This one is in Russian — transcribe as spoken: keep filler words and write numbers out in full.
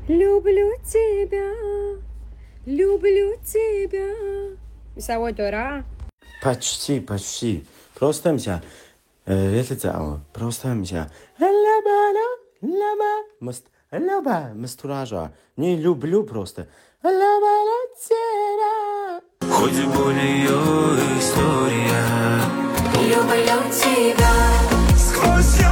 Люблю тебя, люблю тебя. Весовой тура. Почти, почти. Просто мся. Это цао. Просто мся. Лаба, лаба, мст, лаба, мстуража. Не люблю просто. Лаба, тера. Хоть боль ее история. Люблю тебя. Сквозь